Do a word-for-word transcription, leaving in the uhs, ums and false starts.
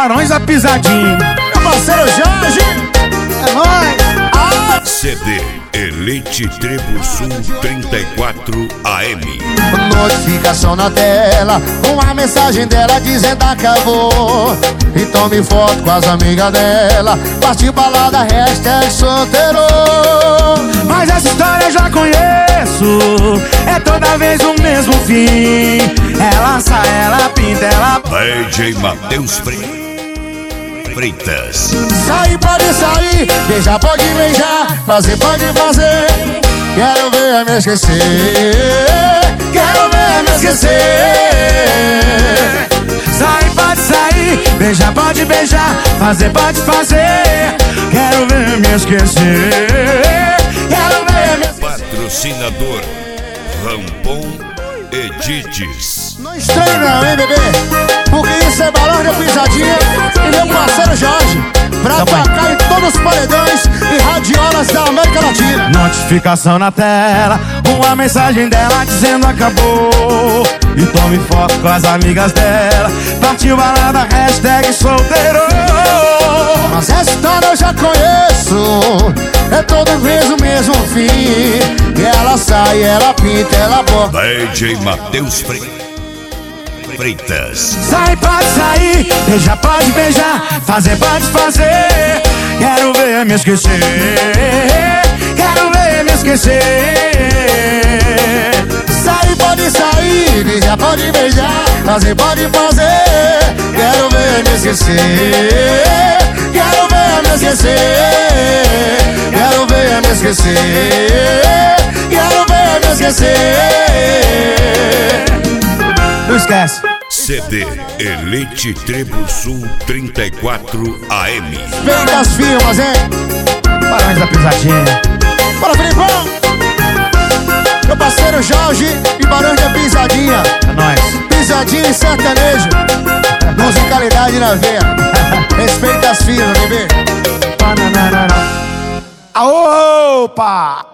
Barões da Pisadinha. Meu parceiro Jorge, é nóis. C D Elite Tribo Sul trinta e quatro A M. Notificação na tela, uma mensagem dela dizendo acabou. E tome foto com as amigas dela, partiu balada, hashtag solteiro. Mas essa história eu já conheço, é toda vez o mesmo fim. Ela sai, ela pinta, ela... D J Matheus Freitas. Sair pode sair, beijar pode beijar, fazer pode fazer. Quero ver me esquecer, quero ver me esquecer. Sair pode sair, beijar pode beijar, fazer pode fazer. Quero ver me esquecer, quero ver me esquecer. Patrocinador Rampon Edites. Não estranho não, hein, bebê? Porque isso é Barões da Pisadinha e meu parceiro Jorge, pra tocar em todos os paredões e radiolas da América Latina. Notificação na tela, uma mensagem dela dizendo acabou. E tome foto com as amigas dela, partiu balada, hashtag solteiro. Mas essa história eu já conheço, é todo vez o mesmo fim. E ela sai, ela pinta, ela bota. D J Matheus Freitas. Sai pode sair, beijar pode beijar, fazer pode fazer. Quero ver me esquecer, quero ver me esquecer. Sair pode sair, beijar pode beijar, fazer pode fazer. Quero ver me esquecer, quero ver me esquecer. Quero ver me esquecer, quero ver me esquecer. Não esquece. C D Elite Tribo Sul trinta e quatro A M. Vem das firmas, hein? Barões da Pisadinha. Bora, Filipão! Meu parceiro Jorge e Barões da Pisadinha. É nóis. Pisadinha e sertanejo. Musicalidade na veia. Respeita as firmas, bebê. Opa!